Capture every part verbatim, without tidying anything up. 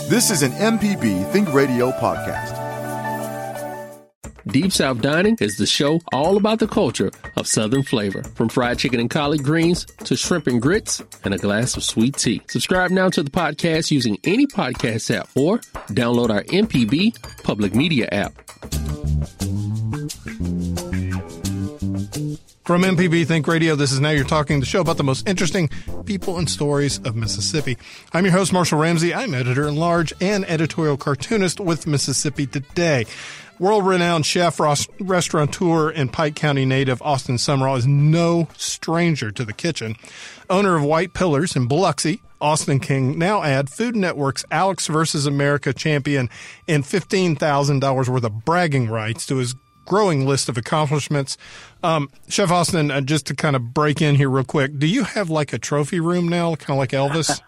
This is an M P B Think Radio podcast. Deep South Dining is the show all about the culture of Southern flavor. From fried chicken and collard greens to shrimp and grits and a glass of sweet tea. Subscribe now to the podcast using any podcast app or download our M P B public media app. From M P B Think Radio, this is Now You're Talking, the show about the most interesting people and stories of Mississippi. I'm your host, Marshall Ramsey. I'm editor-in-large and editorial cartoonist with Mississippi Today. World-renowned chef, restaurateur, and Pike County native Austin Sumrall is no stranger to the kitchen. Owner of White Pillars in Biloxi, Austin King now add Food Network's Alex versus America champion and fifteen thousand dollars worth of bragging rights to his growing list of accomplishments. Um, Chef Austin, uh, just to kind of break in here real quick, do you have like a trophy room now, kind of like Elvis?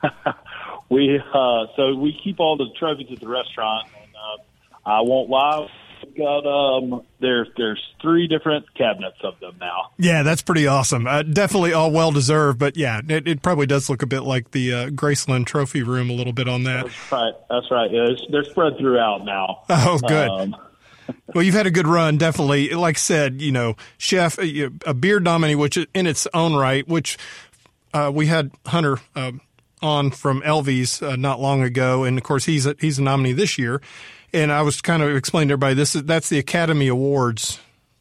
we uh, so we keep all the trophies at the restaurant, and uh, I won't lie, we've got um, there's there's three different cabinets of them now. Yeah, that's pretty awesome. Uh, definitely all well deserved, but yeah, it, it probably does look a bit like the uh, Graceland Trophy Room a little bit on that. That's right. That's right. Yeah, it's, they're spread throughout now. Oh, good. Um, Well, you've had a good run, definitely. Like I said, you know, chef, a beard nominee, which in its own right, which uh, we had Hunter uh, on from Elvy's uh, not long ago, and of course he's a, he's a nominee this year. And I was kind of explaining to everybody this is that's the Academy Awards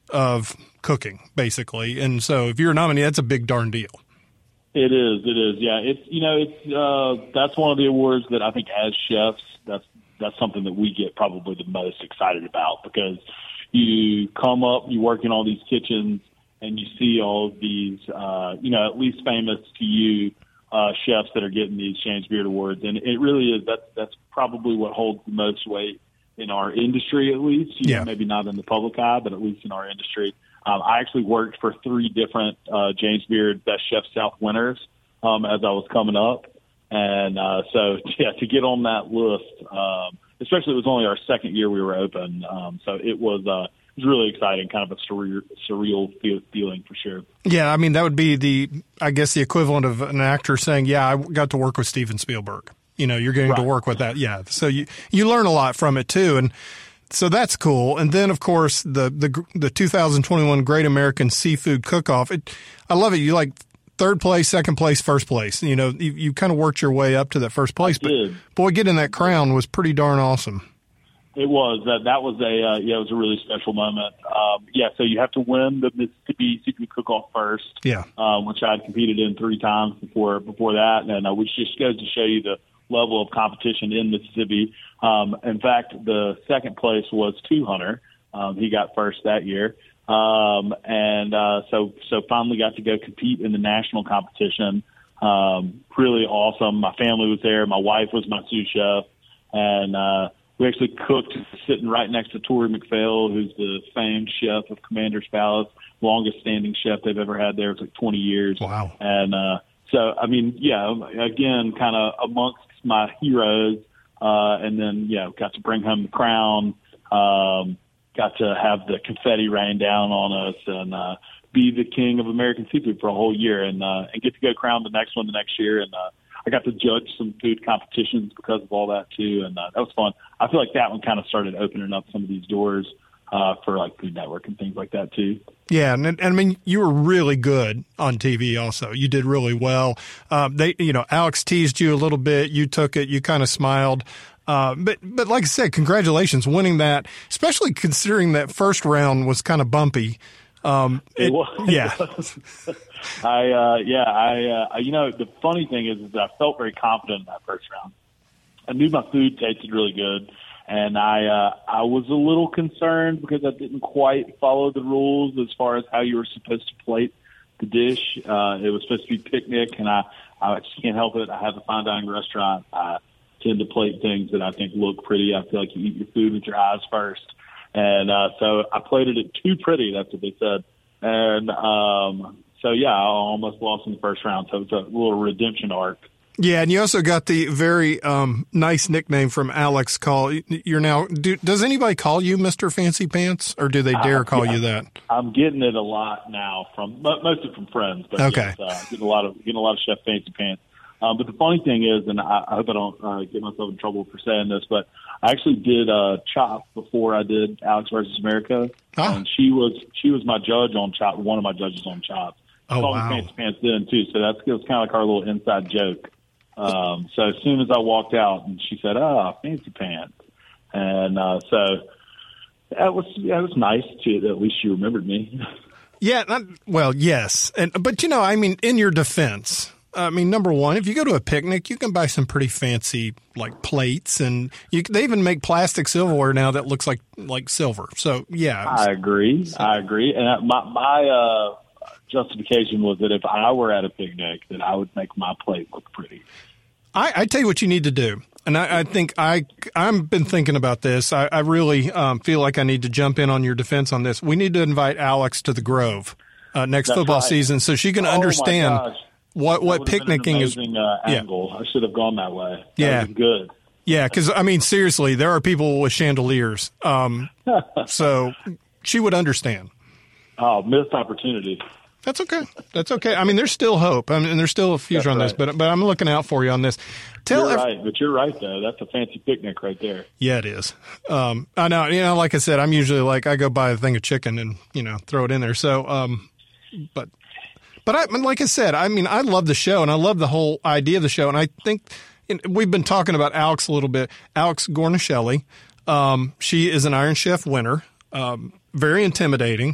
of cooking, basically. And so if you're a nominee, that's a big darn deal. It is. It is. Yeah. It's you know it's uh, that's one of the awards that I think as chefs that's. That's something that we get probably the most excited about, because you come up, you work in all these kitchens, and you see all of these, uh, you know, at least famous to you uh, chefs that are getting these James Beard Awards. And it really is, that's, that's probably what holds the most weight in our industry, at least. You yeah. know, maybe not in the public eye, but at least in our industry. Um, I actually worked for three different uh, James Beard Best Chef South winners um, as I was coming up. And uh, so, yeah, to get on that list, um, especially it was only our second year we were open, um, so it was uh, it was really exciting, kind of a surreal, surreal feel, feeling for sure. Yeah, I mean, that would be the, I guess, the equivalent of an actor saying, yeah, I got to work with Steven Spielberg. You know, you're getting right. to work with that. Yeah, so you, you learn a lot from it, too, and so that's cool. And then, of course, the the, the two thousand twenty-one Great American Seafood Cook-Off. It, I love it. You like third place, second place, first place. You know, you, you kind of worked your way up to that first place. I did. But boy, getting that crown was pretty darn awesome. It was. That that was a uh, yeah, it was a really special moment. Um, yeah, so you have to win the Mississippi Seafood Cook-Off first. Yeah, um, which I had competed in three times before before that, and uh, which just goes to show you the level of competition in Mississippi. Um, in fact, the second place was to Hunter. Um, he got first that year. Um, and, uh, so, so finally got to go compete in the national competition. Um, really awesome. My family was there. My wife was my sous chef, and, uh, we actually cooked sitting right next to Tori McPhail, who's the famed chef of Commander's Palace, longest standing chef they've ever had there. It's like twenty years. Wow. And, uh, so, I mean, yeah, again, kind of amongst my heroes, uh, and then, you know, got to bring home the crown, um, got to have the confetti rain down on us, and uh, be the king of American seafood for a whole year, and uh, and get to go crown the next one the next year. And uh, I got to judge some food competitions because of all that too, and uh, that was fun. I feel like that one kind of started opening up some of these doors uh, for like Food Network and things like that too. Yeah, and, and I mean, you were really good on T V also. You did really well. Um, they, you know, Alex teased you a little bit. You took it. You kind of smiled. Uh, but, but like I said, congratulations winning that, especially considering that first round was kind of bumpy. Um, it, it was. Yeah. I, uh, yeah, I, uh, you know, the funny thing is, is that I felt very confident in that first round. I knew my food tasted really good, and I, uh, I was a little concerned because I didn't quite follow the rules as far as how you were supposed to plate the dish. Uh, it was supposed to be picnic, and I, I just can't help it. I have a fine dining restaurant. I tend to plate things that I think look pretty. I feel like you eat your food with your eyes first. And uh, so I plated it too pretty. That's what they said. And um, so, yeah, I almost lost in the first round. So it's a little redemption arc. Yeah, and you also got the very um, nice nickname from Alex. Call you're now. Do, does anybody call you Mister Fancy Pants, or do they dare call uh, yeah, you that? I'm getting it a lot now from mostly from friends, but okay, yes, uh, getting a lot of getting a lot of Chef Fancy Pants. Um, but the funny thing is, and I, I hope I don't uh, get myself in trouble for saying this, but I actually did uh, Chop before I did Alex versus America, oh. and she was she was my judge on Chop, one of my judges on Chop. Oh, called wow. me Fancy Pants then too, so that's it was kind of like our little inside joke. Um, so as soon as I walked out, and she said, "Ah, Fancy Pants," and uh, so that was yeah, it was nice to at least she remembered me. Yeah, not, well, yes, and but you know, I mean, in your defense. I mean, number one, if you go to a picnic, you can buy some pretty fancy like plates, and you, they even make plastic silverware now that looks like like silver. So yeah, I agree. So. I agree. And my my uh, justification was that if I were at a picnic, that I would make my plate look pretty. I, I tell you what you need to do, and I, I think I I've been thinking about this. I, I really um, feel like I need to jump in on your defense on this. We need to invite Alex to the Grove uh, next That's football right. season, so she can Oh, understand. my gosh. What what That would have been picnicking an is? amazing, uh, Yeah. angle. I should have gone that way. That Yeah. was good. Yeah, because I mean, seriously, there are people with chandeliers. Um, so she would understand. Oh, missed opportunity. That's okay. That's okay. I mean, there's still hope. I mean, there's still a future That's on this, right. but but I'm looking out for you on this. Tell You're ev- right, but you're right though. That's a fancy picnic right there. Yeah, it is. Um, I know. You know, like I said, I'm usually like I go buy a thing of chicken and you know throw it in there. So, um, but. But I, like I said, I mean, I love the show and I love the whole idea of the show. And I think we've been talking about Alex a little bit. Alex Gornishelli, um, she is an Iron Chef winner, um, very intimidating.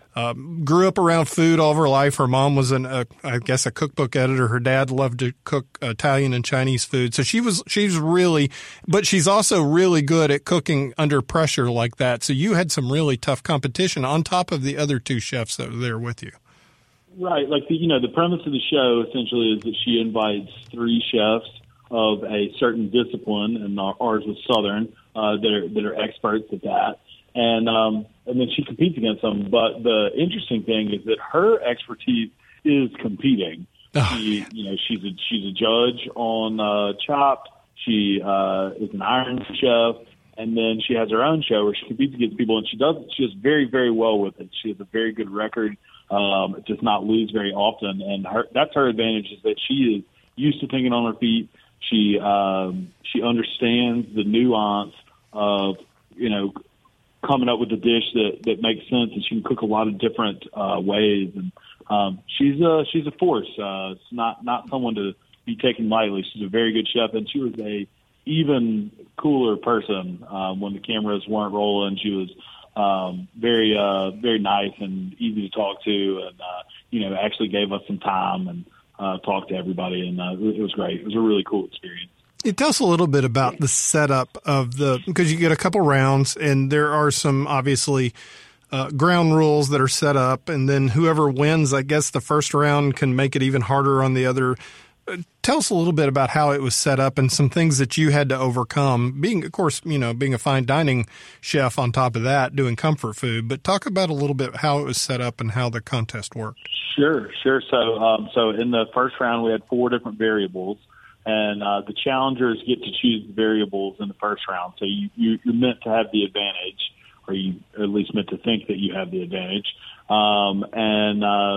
Um, grew up around food all of her life. Her mom was an, uh, I guess, a cookbook editor. Her dad loved to cook Italian and Chinese food. So she was, she's really, but she's also really good at cooking under pressure like that. So you had some really tough competition on top of the other two chefs that were there with you. Right, like the, you know, the premise of the show essentially is that she invites three chefs of a certain discipline, and ours was Southern, uh, that are that are experts at that, and um, and then she competes against them. But the interesting thing is that her expertise is competing. Oh, she, you know, she's a she's a judge on uh, Chopped. She uh, is an Iron Chef, and then she has her own show where she competes against people, and she does she does very very well with it. She has a very good record. Um, does not lose very often, and her, that's her advantage is that she is used to thinking on her feet. She um, she understands the nuance of you know coming up with a dish that, that makes sense, and she can cook a lot of different uh, ways. And um, she's a she's a force. Uh, it's not not someone to be taken lightly. She's a very good chef, and she was a even cooler person um, when the cameras weren't rolling. She was. Um, very, uh, very nice and easy to talk to, and uh, you know, actually gave us some time and uh, talked to everybody, and uh, it was great. It was a really cool experience. It tells a little bit about the setup of the because you get a couple rounds, and there are some obviously uh, ground rules that are set up, and then whoever wins, I guess, the first round can make it even harder on the other. Tell us a little bit about how it was set up and some things that you had to overcome. Being, of course, you know, being a fine dining chef on top of that, doing comfort food. But talk about a little bit how it was set up and how the contest worked. Sure, sure. So, um, so in the first round, we had four different variables, and uh, the challengers get to choose the variables in the first round. So you, you, you're meant to have the advantage, or you or at least meant to think that you have the advantage. Um, and uh,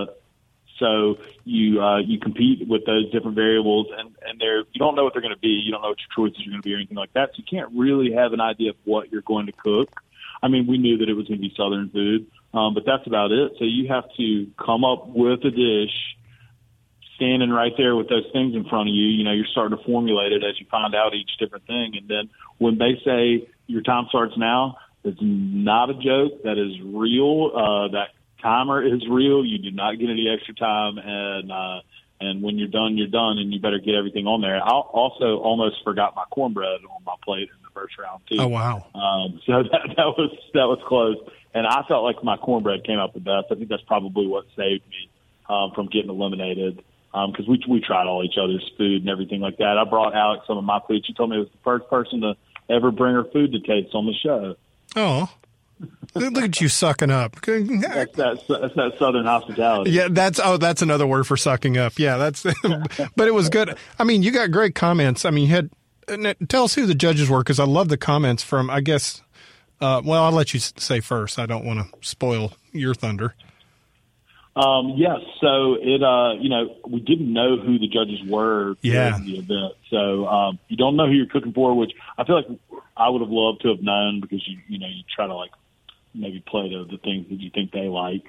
So you uh, you compete with those different variables, and, and they're you don't know what they're going to be. You don't know what your choices are going to be or anything like that. So you can't really have an idea of what you're going to cook. I mean, we knew that it was going to be Southern food, um, but that's about it. So you have to come up with a dish, standing right there with those things in front of you. You know, you're starting to formulate it as you find out each different thing. And then when they say your time starts now, it's not a joke. That is real. Uh, that timer is real. You do not get any extra time, and uh, and when you're done, you're done, and you better get everything on there. I also almost forgot my cornbread on my plate in the first round too. Oh wow! Um, so that that was that was close, and I felt like my cornbread came out the best. I think that's probably what saved me um, from getting eliminated because um, we we tried all each other's food and everything like that. I brought Alex some of my food. She told me it was the first person to ever bring her food to taste on the show. Oh. Look at you sucking up. That's that, that's that Southern hospitality. Yeah, that's oh, that's another word for sucking up. Yeah, that's. But it was good. I mean, you got great comments. I mean, you had. Tell us who the judges were, because I love the comments from. I guess. Uh, well, I'll let you say first. I don't want to spoil your thunder. Um, yes. So it, uh, you know, we didn't know who the judges were yeah. during the event. So um, you don't know who you're cooking for, which I feel like I would have loved to have known because you, you know, you try to like maybe play the, the things that you think they like.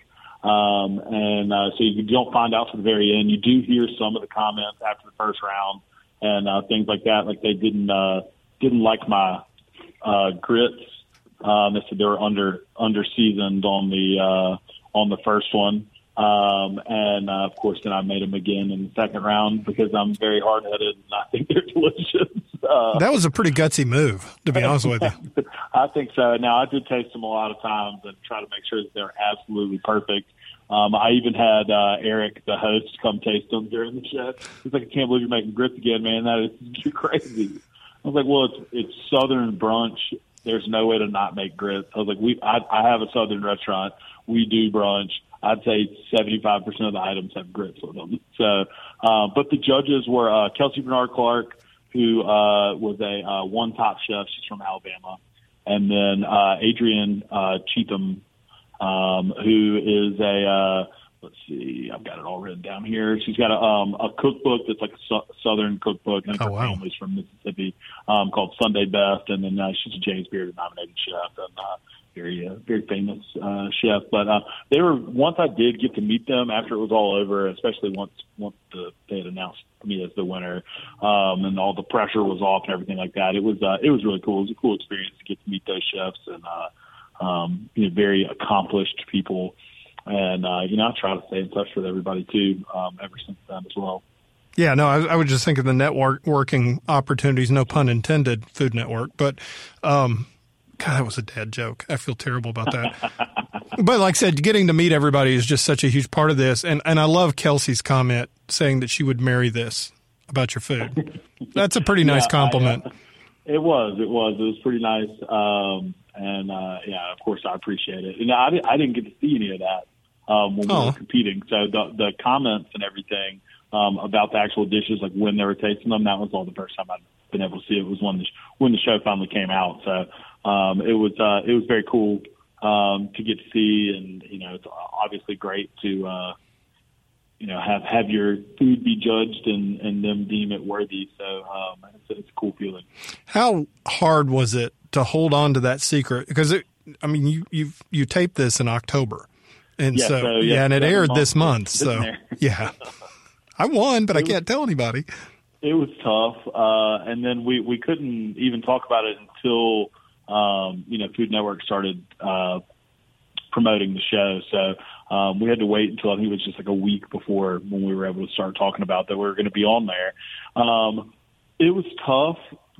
Um, and uh, so you don't find out to the very end. You do hear some of the comments after the first round and uh, things like that. Like they didn't uh, didn't like my uh, grits. Um, they said they were under under seasoned on the uh, on the first one. Um, and, uh, of course, then I made them again in the second round because I'm very hard-headed and I think they're delicious. Uh, that was a pretty gutsy move, to be honest with you. I think so. Now, I did taste them a lot of times and try to make sure that they're absolutely perfect. Um, I even had uh, Eric, the host, come taste them during the show. He's like, I can't believe you're making grits again, man. That is crazy. I was like, well, it's, it's Southern brunch. There's no way to not make grits. I was like, we. I, I have a Southern restaurant. We do brunch. I'd say seventy-five percent of the items have grits with them. So, uh, but the judges were uh, Kelsey Bernard Clark, who uh, was a uh, one top chef. She's from Alabama. And then uh, Adrienne uh, Cheatham, um, who is a, uh, let's see, I've got it all written down here. She's got a, um, a cookbook that's like a su- Southern cookbook. And oh, her wow. family's from Mississippi, um, called Sunday Best. And then uh, she's a James Beard nominated chef. And uh, very, uh, very famous uh, chef. But uh, they were, once I did get to meet them after it was all over, especially once once the, they had announced me as the winner, um, and all the pressure was off and everything like that. It was uh, it was really cool. It was a cool experience to get to meet those chefs and uh, um, you know, very accomplished people. And uh, you know, I try to stay in touch with everybody too, um, ever since then as well. Yeah, no, I, I would just think of the networking opportunities, no pun intended, Food Network, but. Um, God, that was a dad joke. I feel terrible about that. But like I said, getting to meet everybody is just such a huge part of this. And, and I love Kelsey's comment saying that she would marry this about your food. That's a pretty nice yeah, compliment. I, uh, it was. It was. It was pretty nice. Um, and, uh, yeah, of course, I appreciate it. And I, I didn't get to see any of that um, when oh. we were competing. So the, the comments and everything um, about the actual dishes, like when they were tasting them, that was all the first time I'd been able to see it. It was when the, when the show finally came out. So, Um, it was uh, it was very cool um, to get to see, and you know, it's obviously great to uh, you know have, have your food be judged and, and them deem it worthy. So um, it's, it's a cool feeling. How hard was it to hold on to that secret? Because it, I mean, you you you taped this in October, and yeah, so, so yeah, yeah, and it aired this month. So yeah, I won, but I can't tell anybody. It was tough, uh, and then we we couldn't even talk about it until. Um, you know, Food Network started uh, promoting the show. So um, we had to wait until I think it was just like a week before when we were able to start talking about that we were going to be on there. Um, it was tough,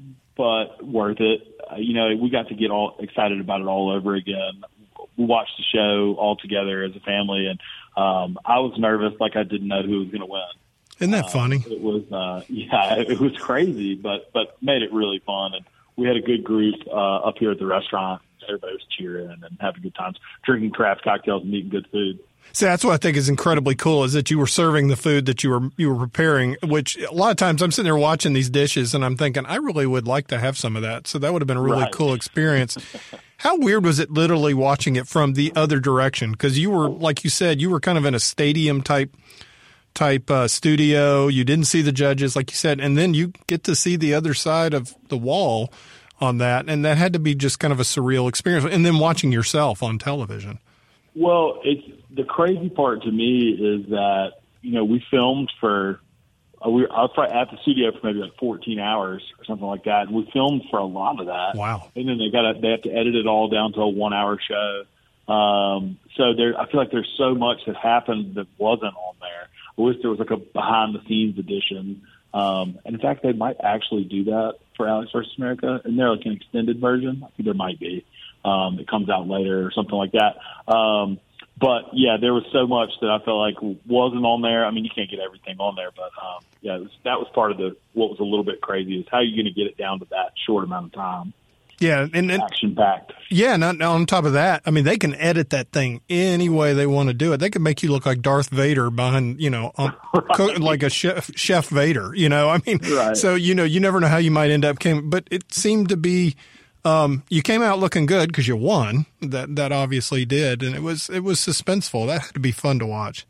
but worth it. Uh, you know, we got to get all excited about it all over again. We watched the show all together as a family, and um, I was nervous like I didn't know who was going to win. Isn't that funny? Uh, it was, uh, yeah, it was crazy, but but made it really fun. And we had a good group uh, up here at the restaurant. Everybody was cheering and having good times, drinking craft cocktails and eating good food. See, that's what I think is incredibly cool is that you were serving the food that you were you were preparing, which a lot of times I'm sitting there watching these dishes and I'm thinking, I really would like to have some of that. So that would have been a really right. cool experience. How weird was it literally watching it from the other direction? Because you were, like you said, you were kind of in a stadium type type uh, studio. You didn't see the judges, like you said, and then you get to see the other side of the wall on that, and that had to be just kind of a surreal experience. And then watching yourself on television. Well, it's the crazy part to me is that you know we filmed for uh, we I was probably at the studio for maybe like fourteen hours or something like that, and we filmed for a lot of that. Wow! And then they got to they have to edit it all down to a one hour show. Um, so there, I feel like there's so much that happened that wasn't on there. I wish there was like a behind the scenes edition. Um, and in fact, they might actually do that for Alex versus America. And they're like an extended version. I think there might be. Um, it comes out later or something like that. Um, but yeah, there was so much that I felt like wasn't on there. I mean, you can't get everything on there, but, um, yeah, it was, that was part of the, what was a little bit crazy is how are you going to get it down to that short amount of time? Yeah, and, and action packed. Yeah, and on, on top of that, I mean, they can edit that thing any way they want to do it. They can make you look like Darth Vader behind, you know, on, right. like a chef, Chef Vader. You know, I mean, right. so you know, you never know how you might end up. Came, but it seemed to be, um, you came out looking good because you won. That that obviously did, and it was it was suspenseful. That had to be fun to watch.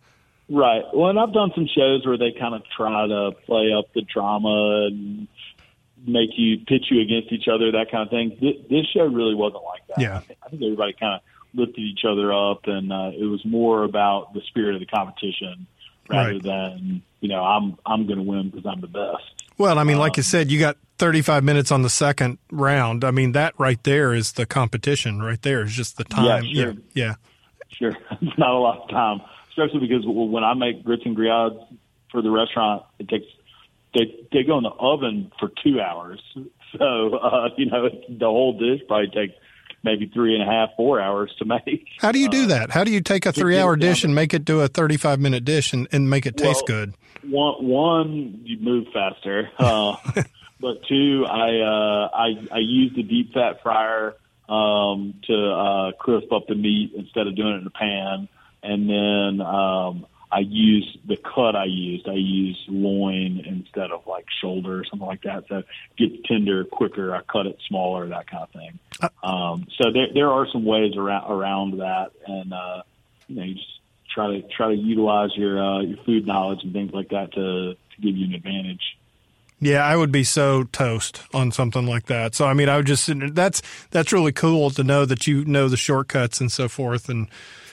Right. Well, and I've done some shows where they kind of try to play up the drama and make you pitch you against each other, that kind of thing. This, this show really wasn't like that. Yeah. I think, I think everybody kind of lifted each other up, and uh, it was more about the spirit of the competition rather Right. than, you know, I'm I'm going to win because I'm the best. Well, I mean, like you said, you got thirty-five minutes on the second round. I mean, that right there is the competition right there. Is just the time. Yeah, sure. Yeah. yeah. Sure. It's not a lot of time, especially because when I make grits and griots for the restaurant, it takes they they go in the oven for two hours. So, uh, you know, the whole dish probably takes maybe three and a half, four hours to make. How do you do that? How do you take a three-hour dish and make it to a thirty-five-minute dish and, and make it taste Well, good? One, one, you move faster. Uh, but two, I, uh, I I use the deep fat fryer um, to uh, crisp up the meat instead of doing it in a pan. And then um, I use the cut I used. I use loin instead of like shoulder or something like that. So it gets tender quicker. I cut it smaller, that kind of thing. Um, so there there are some ways around around that, and uh, you know, you just try to try to utilize your uh, your food knowledge and things like that to, to give you an advantage. Yeah, I would be so toast on something like that. So, I mean, I would just that's that's really cool to know that you know the shortcuts and so forth. And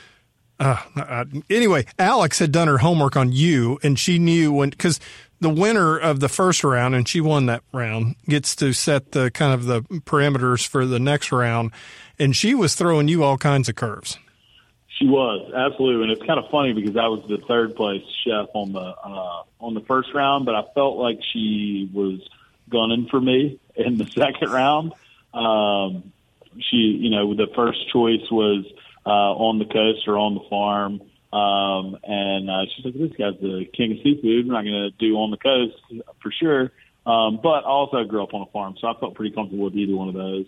uh, uh, anyway, Alex had done her homework on you, and she knew when because the winner of the first round, and she won that round, gets to set the kind of the parameters for the next round, and she was throwing you all kinds of curves. She was, absolutely, and it's kind of funny because I was the third place chef on the uh, on the first round, but I felt like she was gunning for me in the second round. Um, she, you know, the first choice was uh, on the coast or on the farm, um, and uh, she's like, "This guy's the king of seafood. I'm not going to do on the coast for sure." Um, but I also grew up on a farm, so I felt pretty comfortable with either one of those.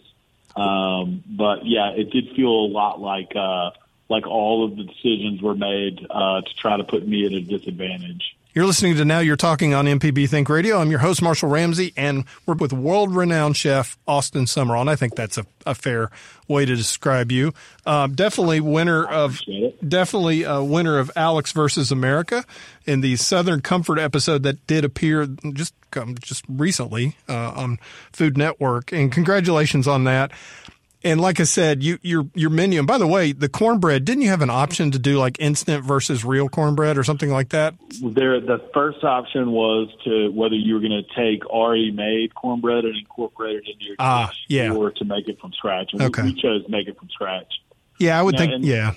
Um, but yeah, it did feel a lot like. Uh, like all of the decisions were made uh, to try to put me at a disadvantage. You're listening to Now You're Talking on M P B Think Radio. I'm your host, Marshall Ramsey, and we're with world-renowned chef Austin Summerall, and I think that's a, a fair way to describe you. Uh, definitely winner of definitely a winner of Alex versus America in the Southern Comfort episode that did appear just um, just recently uh, on Food Network, and congratulations on that. And like I said, you, your your menu, and by the way, the cornbread, didn't you have an option to do like instant versus real cornbread or something like that? There, the first option was to whether you were going to take already made cornbread and incorporate it into your ah, dish, yeah. or to make it from scratch. And okay. we, we chose to make it from scratch. Yeah, I would you think, know, yeah.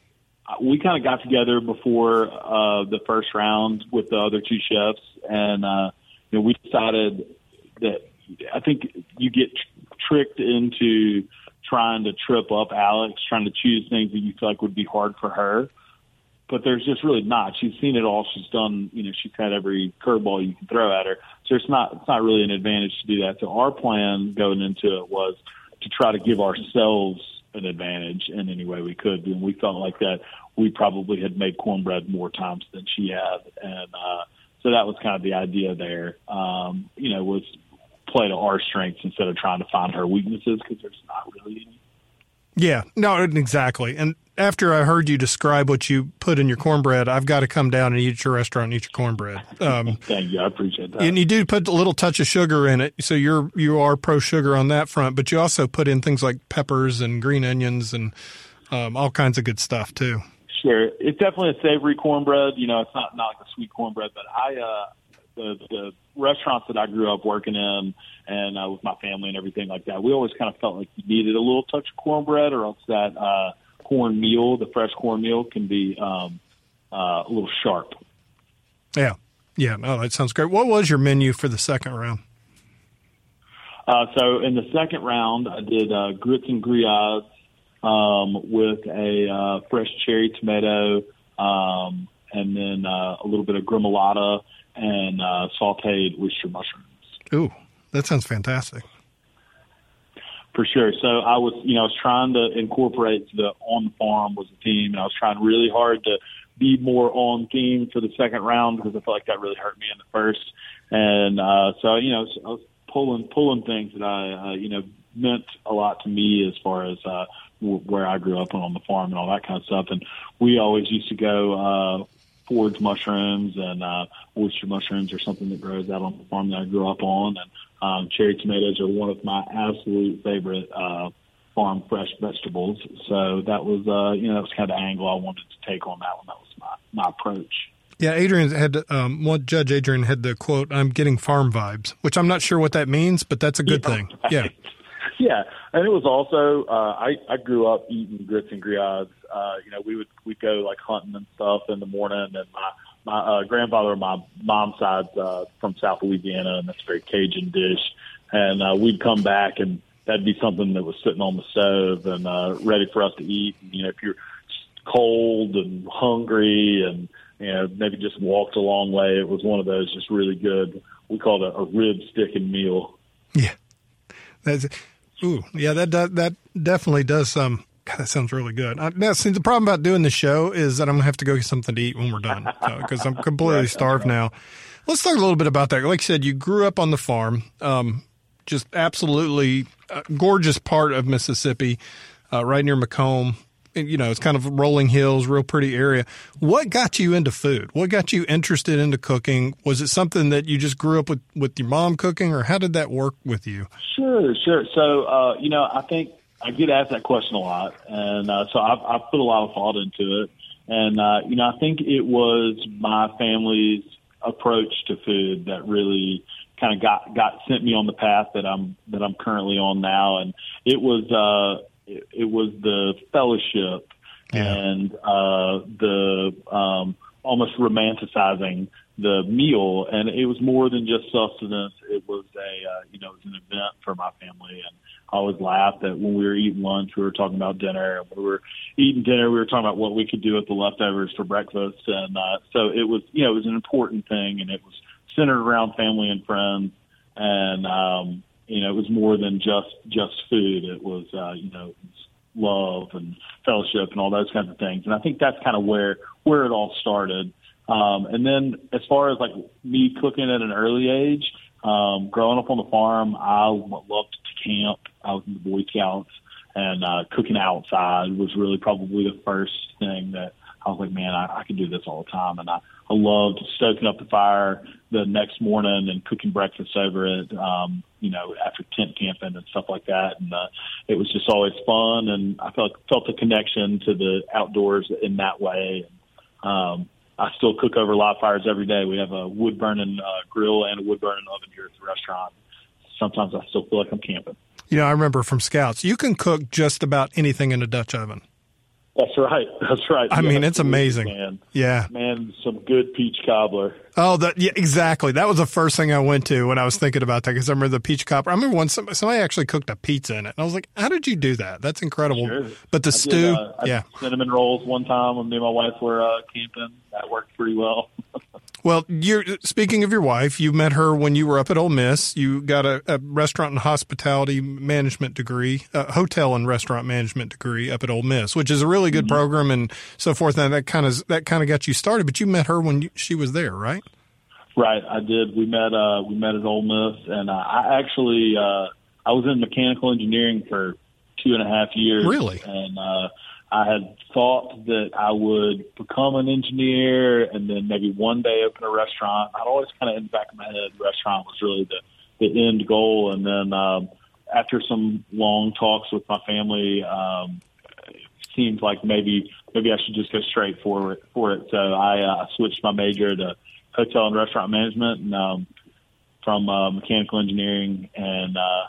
We kind of got together before uh, the first round with the other two chefs, and uh, you know, we decided that I think you get tr- tricked into trying to trip up Alex, trying to choose things that you feel like would be hard for her. But there's just really not. She's seen it all. She's done, you know, she's had every curveball you can throw at her. So it's not, it's not really an advantage to do that. So our plan going into it was to try to give ourselves an advantage in any way we could. And we felt like that we probably had made cornbread more times than she had. And uh, so that was kind of the idea there, um, you know, was play to our strengths instead of trying to find her weaknesses, because there's not really any. Yeah, no, exactly. And after I heard you describe what you put in your cornbread, I've got to come down and eat at your restaurant and eat your cornbread. Um, Thank you. I appreciate that. And you do put a little touch of sugar in it, so you're you are pro sugar on that front. But you also put in things like peppers and green onions and um, all kinds of good stuff too. Sure, it's definitely a savory cornbread. You know, it's not not like a sweet cornbread, but I. Uh, The, the restaurants that I grew up working in and uh, with my family and everything like that, we always kind of felt like you needed a little touch of cornbread, or else that uh, cornmeal, the fresh cornmeal, can be um, uh, a little sharp. Yeah. Yeah. No, that sounds great. What was your menu for the second round? Uh, so in the second round, I did uh, grits and griots um, with a uh, fresh cherry tomato um, and then uh, a little bit of gremolata and uh, sauteed oyster mushrooms. Ooh, that sounds fantastic. For sure. So I was, you know, I was trying to incorporate the on the farm was a theme, and I was trying really hard to be more on theme for the second round because I felt like that really hurt me in the first. And uh, so, you know, I was pulling pulling things that I, uh, you know, meant a lot to me as far as uh, w- where I grew up and on the farm and all that kind of stuff. And we always used to go. Uh, forage mushrooms, and uh, oyster mushrooms are something that grows out on the farm that I grew up on. And um, cherry tomatoes are one of my absolute favorite uh, farm fresh vegetables. So that was, uh, you know, that was kind of the angle I wanted to take on that one. That was my, my approach. Yeah, Adrian had, um, one Judge Adrian had the quote, "I'm getting farm vibes," which I'm not sure what that means, but that's a good yeah, thing. Right. Yeah. Yeah. And it was also, uh, I, I grew up eating grits and griots. Uh, you know, we would, we'd go like hunting and stuff in the morning, and my, my, uh, grandfather on my mom's side, uh, from South Louisiana, and that's a very Cajun dish. And, uh, we'd come back and that'd be something that was sitting on the stove and, uh, ready for us to eat. And, you know, if you're cold and hungry and, you know, maybe just walked a long way, it was one of those just really good, we called it a rib sticking meal. Yeah. That's, ooh, yeah, that does, that definitely does. Um, God, that sounds really good. Uh, now, see, the problem about doing the show is that I'm gonna have to go get something to eat when we're done because so, I'm completely right, starved right. now. Let's talk a little bit about that. Like you said, you grew up on the farm, um, just absolutely uh, gorgeous part of Mississippi, uh, right near Macomb. You know, it's kind of rolling hills, real pretty area. What got you into food? What got you interested into cooking? Was it something that you just grew up with, with your mom cooking, or how did that work with you? Sure, sure. So, uh, you know, I think I get asked that question a lot, and uh, so I've, I've put a lot of thought into it. And, uh, you know, I think it was my family's approach to food that really kind of got, got sent me on the path that I'm that I'm currently on now. And it was uh, it, it was the fellowship yeah. and uh, the um, almost romanticizing the meal, and it was more than just sustenance. It was a uh, you know it was an event for my family, and I always laughed that when we were eating lunch, we were talking about dinner, and when we were eating dinner, we were talking about what we could do with the leftovers for breakfast, and uh, so it was you know it was an important thing, and it was centered around family and friends, and um, you know it was more than just just food. It was uh, you know it was love and fellowship and all those kinds of things, and I think that's kind of where where it all started. Um, and then as far as like me cooking at an early age, um, growing up on the farm, I loved to camp. I was in the Boy Scouts, and uh, cooking outside was really probably the first thing that I was like, man, I, I can do this all the time. And I, I loved stoking up the fire the next morning and cooking breakfast over it, um, you know, after tent camping and stuff like that. And uh, it was just always fun, and I felt felt a connection to the outdoors in that way. And, um, I still cook over live fires every day. We have a wood-burning uh, grill and a wood-burning oven here at the restaurant. Sometimes I still feel like I'm camping. You know, I remember from Scouts, you can cook just about anything in a Dutch oven. That's right. That's right. I yeah, mean, it's amazing. Man. Yeah. Man, some good peach cobbler. Oh, that yeah, exactly. That was the first thing I went to when I was thinking about that, because I remember the peach cobbler. I remember when somebody, somebody actually cooked a pizza in it. And I was like, how did you do that? That's incredible. Sure. But the I stew, did, uh, I yeah. did cinnamon rolls one time when me and my wife were uh, camping. That worked pretty well. Well, you're speaking of your wife, you met her when you were up at Ole Miss. You got a, a restaurant and hospitality management degree, a hotel and restaurant management degree up at Ole Miss, which is a really good mm-hmm. program and so forth. And that kind of that kind of got you started. But you met her when you, she was there, right? Right, I did. We met. Uh, we met at Ole Miss, and uh, I actually uh, I was in mechanical engineering for two and a half years. Really, and uh, I had thought that I would become an engineer and then maybe one day open a restaurant. I'd always kind of in the back of my head, the restaurant was really the, the end goal. And then um, after some long talks with my family, um, it seemed like maybe maybe I should just go straight for it. For it. So I uh, switched my major to hotel and restaurant management and um, from uh, mechanical engineering. And uh,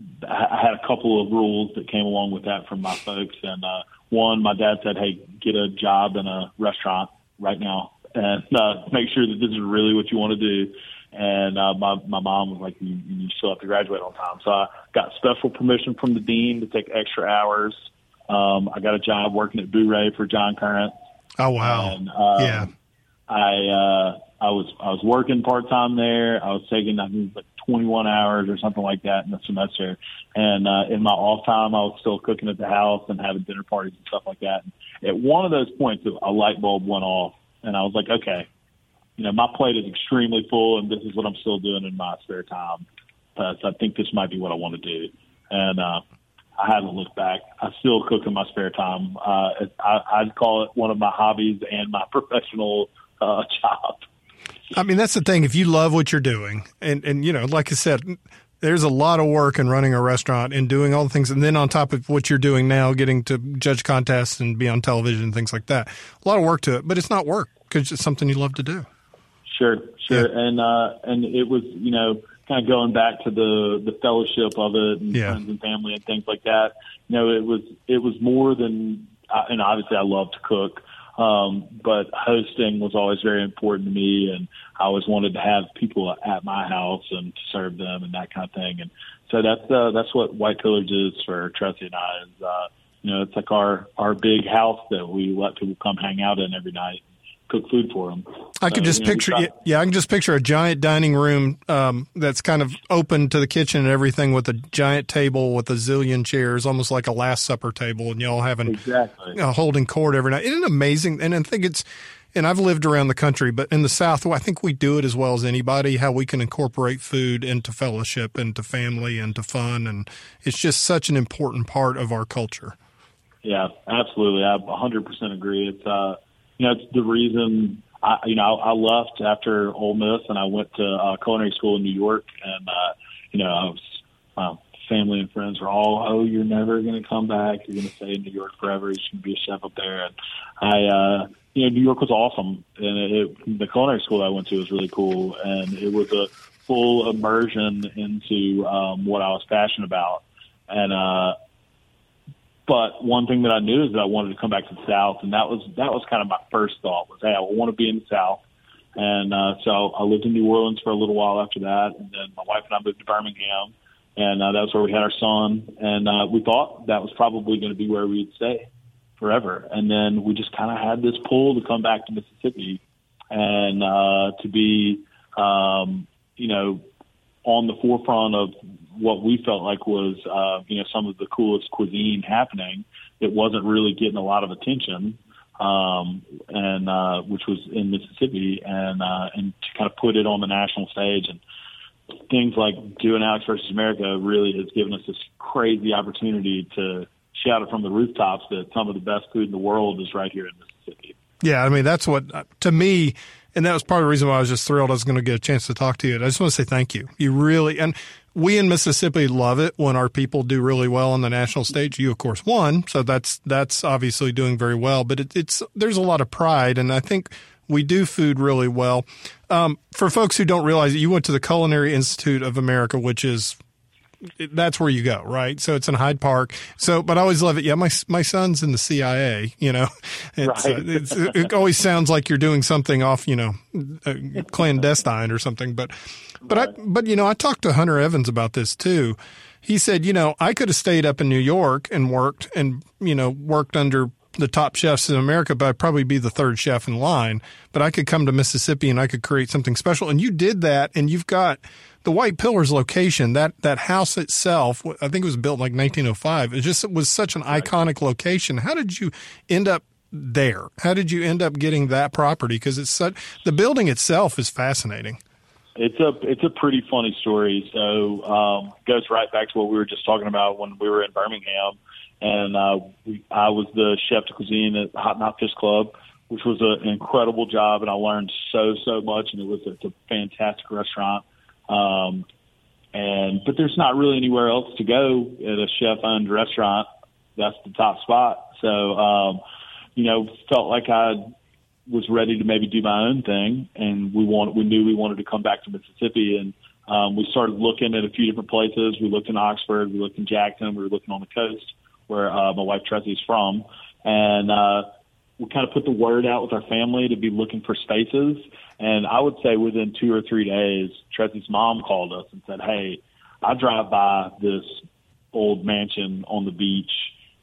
I had a couple of rules that came along with that from my folks. And uh, one, my dad said, hey, get a job in a restaurant right now and uh, make sure that this is really what you want to do. And uh, my, my mom was like, you, you still have to graduate on time. So I got special permission from the dean to take extra hours. Um, I got a job working at Boo-Ray for John Current. Oh, wow. And, um, yeah. I, uh, I was, I was working part-time there. I was taking, I think, like twenty-one hours or something like that in the semester. And, uh, in my off time, I was still cooking at the house and having dinner parties and stuff like that. And at one of those points, a light bulb went off and I was like, okay, you know, my plate is extremely full and this is what I'm still doing in my spare time. Uh, so I think this might be what I want to do. And, uh, I haven't looked back. I still cook in my spare time. Uh, I, I'd call it one of my hobbies and my professional uh, job. I mean, that's the thing. If you love what you're doing, and, and you know, like I said, there's a lot of work in running a restaurant and doing all the things. And then on top of what you're doing now, getting to judge contests and be on television and things like that, a lot of work to it. But it's not work because it's something you love to do. Sure, sure. Yeah. And uh, and it was, you know, kind of going back to the, the fellowship of it and Yeah. friends and family and things like that. You know, it was it was more than, and obviously I love to cook. Um, but hosting was always very important to me, and I always wanted to have people at my house and to serve them and that kind of thing. And so that's uh, that's what White Pillars is for Tressie and I. Is uh, you know, it's like our our big house that we let people come hang out in every night, cook food for them. I could So, just you know, we picture, try- yeah, yeah, I can just picture a giant dining room um, that's kind of open to the kitchen and everything, with a giant table with a zillion chairs, almost like a Last Supper table, and y'all having Exactly. you know, holding court every night. Isn't it amazing? And I think it's, and I've lived around the country, but in the South, I think we do it as well as anybody, how we can incorporate food into fellowship, into family, into fun. And it's just such an important part of our culture. Yeah, absolutely. I one hundred percent agree. It's, uh, you know, it's the reason, I, you know, I left after Ole Miss and I went to uh, culinary school in New York. And, uh, you know, I was, uh, family and friends were all, oh, you're never going to come back. You're going to stay in New York forever. You should be a chef up there. And I, uh, you know, New York was awesome. And it, it, the culinary school I went to was really cool. And it was a full immersion into um, what I was passionate about. And, uh, but one thing that I knew is that I wanted to come back to the South. And that was, that was kind of my first thought was, hey, I want to be in the South. And uh, so I lived in New Orleans for a little while after that. And then my wife and I moved to Birmingham. And uh, that's where we had our son. And uh, we thought that was probably going to be where we'd stay forever. And then we just kind of had this pull to come back to Mississippi and uh, to be, um, you know, on the forefront of what we felt like was, uh, you know, some of the coolest cuisine happening. It wasn't really getting a lot of attention, um, and uh, which was in Mississippi, and uh, and to kind of put it on the national stage. And things like doing Alex versus America really has given us this crazy opportunity to shout it from the rooftops that some of the best food in the world is right here in Mississippi. Yeah, I mean, that's what, to me, and that was part of the reason why I was just thrilled I was going to get a chance to talk to you. I just want to say thank you. You really, and we in Mississippi love it when our people do really well on the national stage. You, of course, won, so that's that's obviously doing very well. But it, it's there's a lot of pride, and I think we do food really well. Um, for folks who don't realize it, you went to the Culinary Institute of America, which is that's where you go, right? So it's in Hyde Park. So, but I always love it. Yeah, my my son's in the C I A. You know, it's, Right. uh, it's, it always sounds like you're doing something off, you know, uh, clandestine or something. But, but I, but you know, I talked to Hunter Evans about this too. He said, you know, I could have stayed up in New York and worked and you know worked under the top chefs in America, but I'd probably be the third chef in line. But I could come to Mississippi and I could create something special. And you did that, and you've got the White Pillars location, that, that house itself, I think it was built in like nineteen oh five. It just it was such an iconic location. How did you end up there? How did you end up getting that property? Because it's such, the building itself is fascinating. It's a it's a pretty funny story. So um, it goes right back to what we were just talking about when we were in Birmingham, and uh, we, I was the chef de cuisine at Hot Knot Fish Club, which was a, an incredible job, and I learned so so much, and it was it's a fantastic restaurant. Um, and, but there's not really anywhere else to go at a chef owned restaurant. That's the top spot. So, um, you know, felt like I was ready to maybe do my own thing. And we want, we knew we wanted to come back to Mississippi. And, um, we started looking at a few different places. We looked in Oxford, we looked in Jackson, we were looking on the coast where, uh, my wife Tressie's from. And, uh, we kind of put the word out with our family to be looking for spaces. And I would say within two or three days, Tressie's mom called us and said, hey, I drive by this old mansion on the beach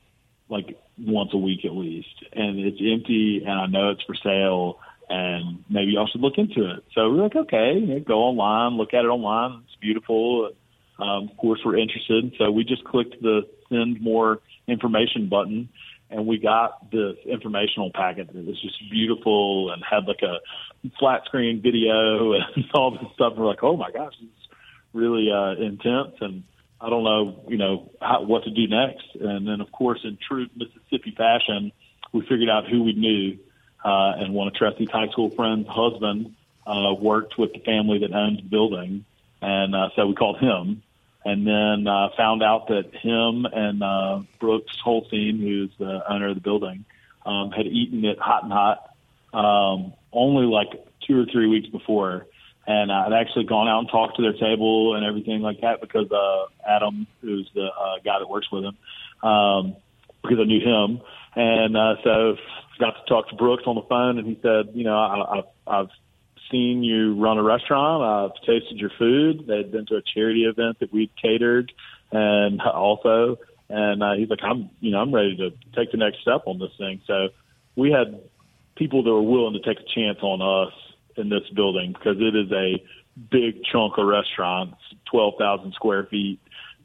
like once a week at least. And it's empty and I know it's for sale and maybe y'all should look into it. So we're like, okay, you know, go online, look at it online. It's beautiful. Um, of course, we're interested. So we just clicked the send more information button. And we got this informational packet that was just beautiful and had like a flat screen video and all this stuff. We're like, oh my gosh, this is really uh, intense. And I don't know, you know, how, what to do next. And then, of course, in true Mississippi fashion, we figured out who we knew uh, and one of Tressie's high school friends' husband uh, worked with the family that owned the building, and uh, so we called him. And then uh, found out that him and uh, Brooks Holstein, who's the owner of the building, um, had eaten it hot and hot um, only like two or three weeks before. And I'd actually gone out and talked to their table and everything like that because uh, Adam, who's the uh, guy that works with him, um, because I knew him. And uh, so got to talk to Brooks on the phone, and he said, you know, I, I, I've seen you run a restaurant. I've tasted your food. They'd been to a charity event that we'd catered, and also, and uh, he's like, I'm, you know, I'm ready to take the next step on this thing. So we had people that were willing to take a chance on us in this building because it is a big chunk of restaurant, twelve thousand square feet.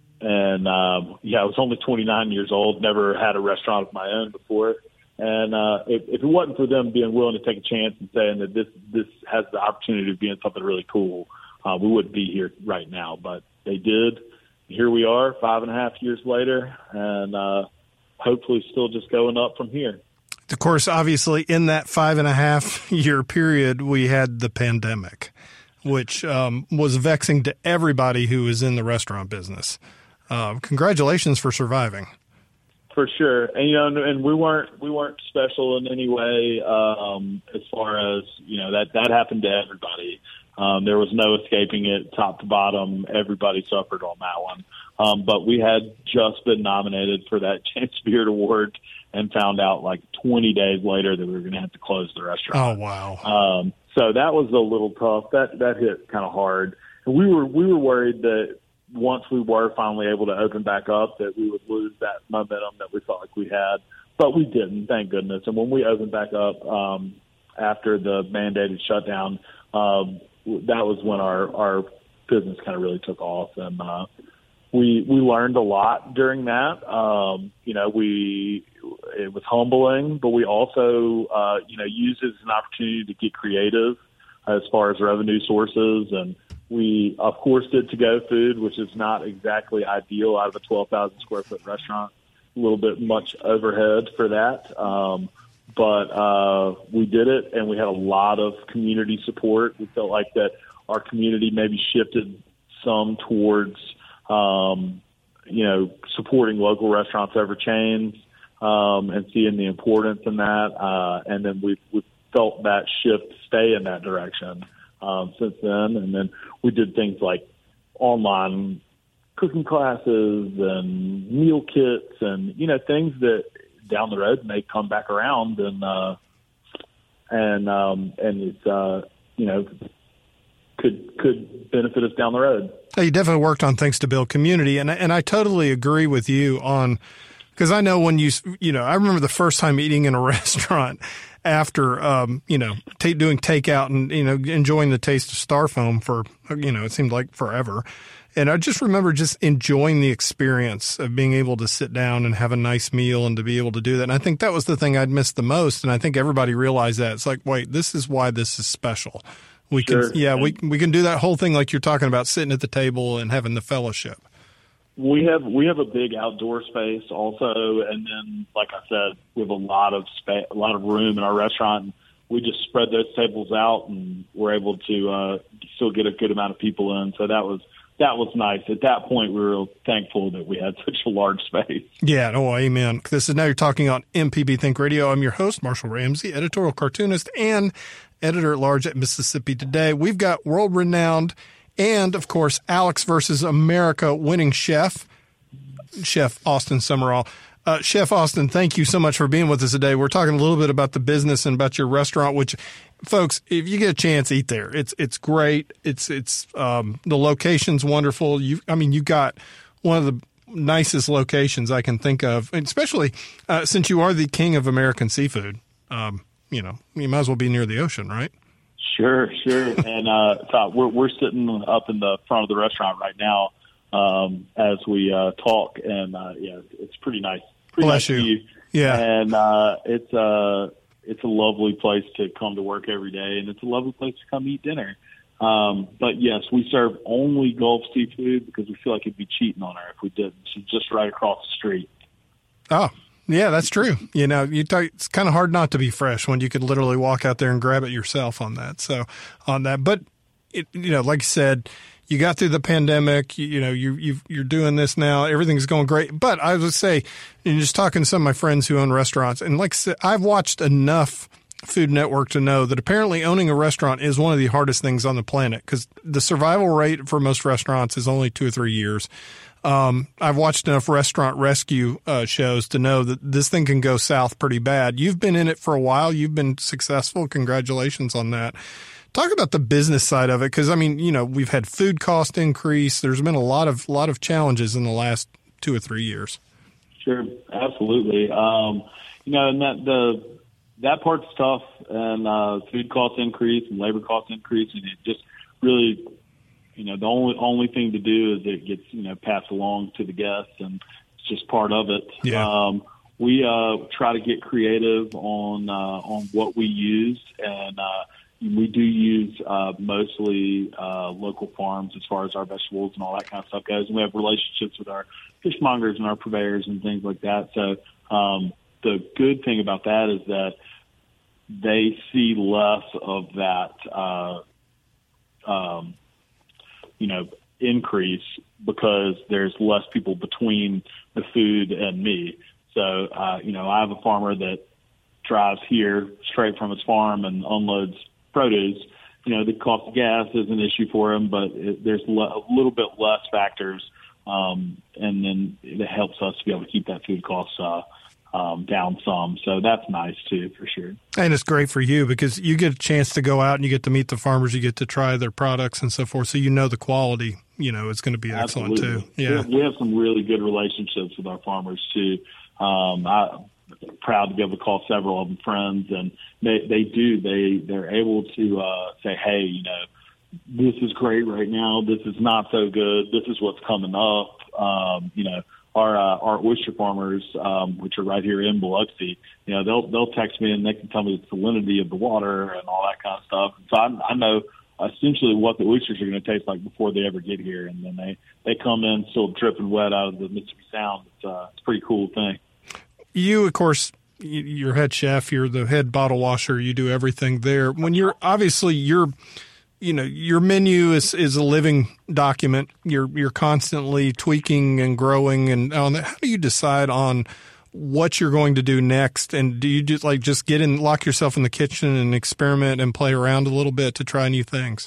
And um, yeah, I was only twenty-nine years old, never had a restaurant of my own before. And uh, if, if it wasn't for them being willing to take a chance and saying that this this has the opportunity of being something really cool, uh, we wouldn't be here right now. But they did. Here we are, five and a half years later, and uh, hopefully still just going up from here. Of course, obviously, in that five and a half year period, we had the pandemic, which um, was vexing to everybody who was in the restaurant business. Uh, congratulations for surviving. For sure, and you know, and we weren't we weren't special in any way um, as far as you know that that happened to everybody. Um, there was no escaping it, top to bottom. Everybody suffered on that one. Um, but we had just been nominated for that James Beard Award and found out like twenty days later that we were going to have to close the restaurant. Oh wow! Um, so that was a little tough. That that hit kind of hard. And we were we were worried that once we were finally able to open back up, that we would lose that momentum that we felt like we had. But we didn't, thank goodness. And when we opened back up um, after the mandated shutdown, um, that was when our, our business kind of really took off. And uh, we we learned a lot during that. Um, you know, we it was humbling, but we also, uh, you know, used it as an opportunity to get creative as far as revenue sources. And we, of course, did to-go food, which is not exactly ideal out of a twelve thousand square foot restaurant. A little bit much overhead for that. Um, but uh, we did it, and we had a lot of community support. We felt like that our community maybe shifted some towards, um, you know, supporting local restaurants over chains um, and seeing the importance in that. Uh, and then we we felt that shift stay in that direction. Um, since then, and then we did things like online cooking classes and meal kits and, you know, things that down the road may come back around and, uh, and, um, and it's, uh, you know, could, could benefit us down the road. You definitely worked on things to build community. And, and I totally agree with you on, because I know when you, you know, I remember the first time eating in a restaurant after, um, you know, t- doing takeout and, you know, enjoying the taste of Styrofoam for, you know, it seemed like forever. And I just remember just enjoying the experience of being able to sit down and have a nice meal and to be able to do that. And I think that was the thing I'd missed the most. And I think everybody realized that. It's like, wait, this is why this is special. We sure. can, yeah, we we can do that whole thing like you're talking about, sitting at the table and having the fellowship. We have we have a big outdoor space also, and then like I said, we have a lot of space, a lot of room in our restaurant. We just spread those tables out, and we're able to uh, still get a good amount of people in. So that was that was nice. At that point, we were thankful that we had such a large space. Yeah, oh, amen. This is Now You're Talking on M P B Think Radio. I'm your host, Marshall Ramsey, editorial cartoonist and editor-at-large at Mississippi Today. We've got world-renowned and, of course, Alex versus America winning chef, Chef Austin Summerall. Uh, Chef Austin, thank you so much for being with us today. We're talking a little bit about the business and about your restaurant, which, folks, if you get a chance, eat there. It's it's great. It's it's um, the location's wonderful. You, I mean, you got one of the nicest locations I can think of, and especially uh, since you are the king of American seafood. Um, you know, you might as well be near the ocean, right? Sure, sure. And uh, so we're we're sitting up in the front of the restaurant right now um, as we uh, talk, and uh, yeah, it's pretty nice. Pretty Bless nice you. view. Yeah, and uh, it's uh it's a lovely place to come to work every day, and it's a lovely place to come eat dinner. Um, but yes, we serve only Gulf seafood because we feel like it'd be cheating on her if we didn't. She's just right across the street. Oh, Yeah, that's true. You know, you talk, it's kind of hard not to be fresh when you could literally walk out there and grab it yourself on that. So on that, but it, you know, like you said, you got through the pandemic, you, you know, you, you've, you're doing this now. Everything's going great. But I would say, and just talking to some of my friends who own restaurants, and like I said, I've watched enough Food Network to know that apparently owning a restaurant is one of the hardest things on the planet because the survival rate for most restaurants is only two or three years. Um, I've watched enough restaurant rescue uh, shows to know that this thing can go south pretty bad. You've been in it for a while. You've been successful. Congratulations on that. Talk about the business side of it, because I mean, you know, we've had food cost increase. There's been a lot of lot of challenges in the last two or three years. Sure, absolutely. Um, you know, and that the that part's tough, and uh, food cost increase and labor cost increase, and it just really, you know, the only only thing to do is it gets you know passed along to the guests, and it's just part of it. Yeah. Um, we uh, try to get creative on uh, on what we use, and uh, we do use uh, mostly uh, local farms as far as our vegetables and all that kind of stuff goes. And we have relationships with our fishmongers and our purveyors and things like that. So um, the good thing about that is that they see less of that, uh, um, you know, increase because there's less people between the food and me. So, uh, you know, I have a farmer that drives here straight from his farm and unloads produce. You know, the cost of gas is an issue for him, but it, there's le- a little bit less factors, um, and then it helps us to be able to keep that food cost uh, um, down some. So that's nice too, for sure. And it's great for you because you get a chance to go out and you get to meet the farmers, you get to try their products and so forth. So you know the quality, you know, it's going to be excellent Absolutely. too. Yeah, we have, we have some really good relationships with our farmers too. Um, I, proud to be able to call several of them friends, and they, they do, they, they're able to, uh, say, hey, you know, this is great right now. This is not so good. This is what's coming up. Um, you know, our, uh, our oyster farmers, um, which are right here in Biloxi, you know, they'll, they'll text me and they can tell me the salinity of the water and all that kind of stuff. So I, I know essentially what the oysters are going to taste like before they ever get here. And then they, they come in still dripping wet out of the Mississippi Sound. It's, uh, it's a pretty cool thing. You, of course, you're head chef, you're the head bottle washer, you do everything there. When you're obviously you're, you know, your menu is, is a living document. You're you're constantly tweaking and growing, and on that, how do you decide on what you're going to do next? And do you just like just get in, lock yourself in the kitchen and experiment and play around a little bit to try new things?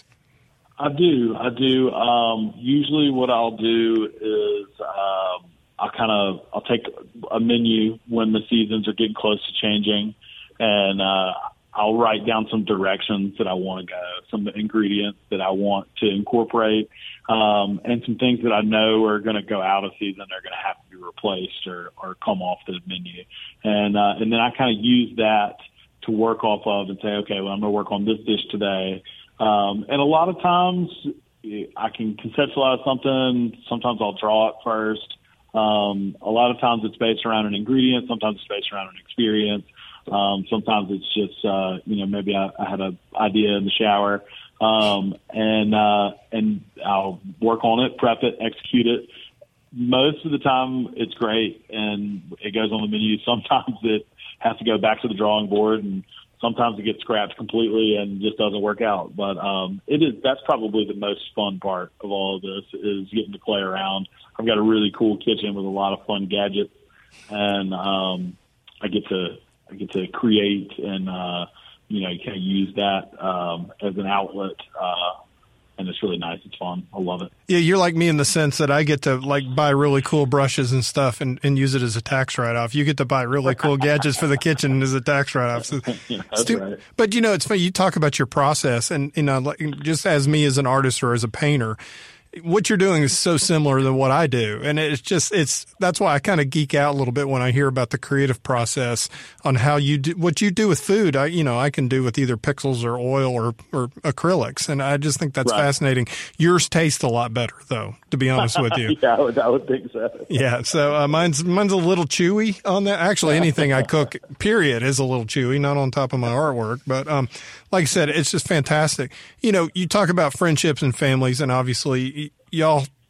I do, I do. Um, usually, what I'll do is. Um, I'll kind of I'll take a menu when the seasons are getting close to changing, and uh, I'll write down some directions that I want to go, some ingredients that I want to incorporate, um, and some things that I know are going to go out of season. They're going to have to be replaced or, or come off the menu, and uh, and then I kind of use that to work off of and say, okay, well, I'm going to work on this dish today, um, and a lot of times I can conceptualize something. Sometimes I'll draw it first. Um, a lot of times it's based around an ingredient. Sometimes it's based around an experience. Um, sometimes it's just, uh, you know, maybe I, I had an idea in the shower, um, and, uh, and I'll work on it, prep it, execute it. Most of the time it's great and it goes on the menu. Sometimes it has to go back to the drawing board, and sometimes it gets scrapped completely and just doesn't work out. But, um, it is, that's probably the most fun part of all of this is getting to play around. I've got a really cool kitchen with a lot of fun gadgets, and um, I get to I get to create and uh, you know kind of use that um, as an outlet, uh, and it's really nice. It's fun. I love it. Yeah, you're like me in the sense that I get to like buy really cool brushes and stuff and, and use it as a tax write-off. You get to buy really cool gadgets for the kitchen as a tax write-off. So, yeah, that's stu- right. But you know, it's funny. You talk about your process, and you know, like, just as me as an artist or as a painter. What you're doing is so similar to what I do. And it's just, it's, that's why I kind of geek out a little bit when I hear about the creative process on how you do, what you do with food. I, you know, I can do with either pixels or oil or, or acrylics. And I just think that's right. fascinating. Yours taste a lot better though, to be honest with you. yeah, I would, I would think so. Yeah. So, uh, mine's, mine's a little chewy on that. Actually, anything I cook, period, is a little chewy, not on top of my artwork. But, um, like I said, it's just fantastic. You know, you talk about friendships and families, and obviously y'all